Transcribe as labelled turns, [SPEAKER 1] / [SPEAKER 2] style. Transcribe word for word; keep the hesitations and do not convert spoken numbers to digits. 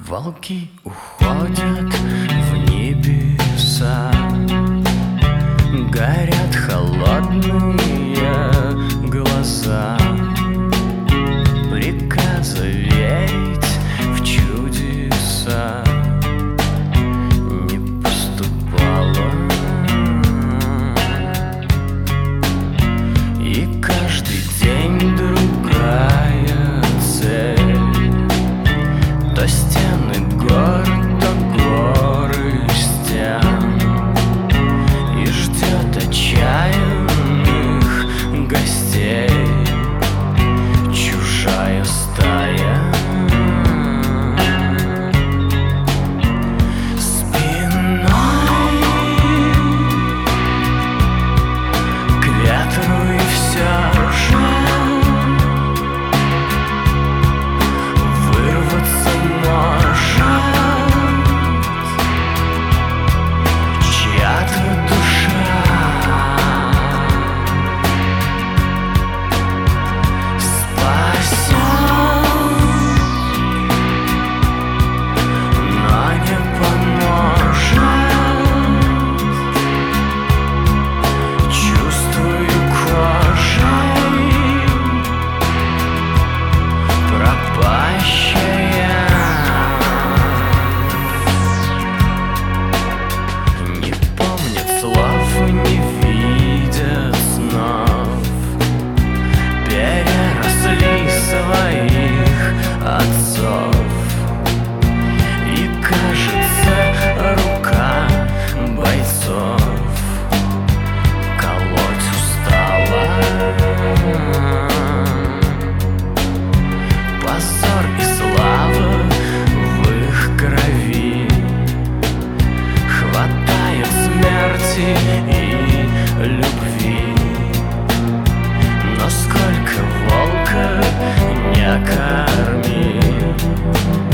[SPEAKER 1] Волки уходят в небеса, горят холодные глаза. Приказа верить в чудеса не поступало, и каждый день другая цель. То стены гор, то горы стен, и ждет отчаянных гостей чужая стая. Спиной к ветру и все же вырваться может чья-то душа. Спасет, но не поможет. Чувствую кожей пропащая. Не помнят слов, не видят снов, переросли своих отцов. И кажется, рука бойцов колоть устала. Позор и слава в их крови, хватает смерти и любви. Но сколько волка не корми,